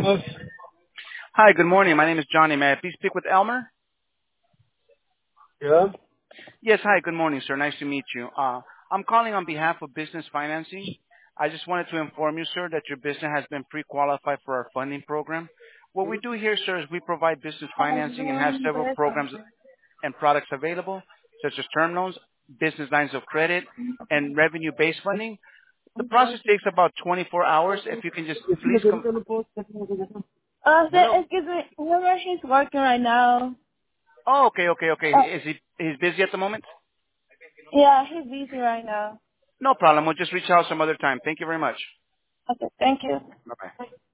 Yes. Hi, good morning. My name is Johnny. May I please speak with Elmer? Yeah. Yes, hi, good morning, sir. Nice to meet you. I'm calling on behalf of Business Financing. I just wanted to inform you, sir, that your business has been pre-qualified for our funding program. What we do here, sir, is we provide business financing and have several programs and products available, such as term loans, business lines of credit, and revenue-based funding. The process takes about 24 hours. If you can just please come. Hello? Excuse me. Remember, he's working right now. Oh, okay. Uh, He's busy at the moment? yeah, he's busy right now. No problem. We'll just reach out some other time. Thank you very much. Okay, thank you. Bye-bye.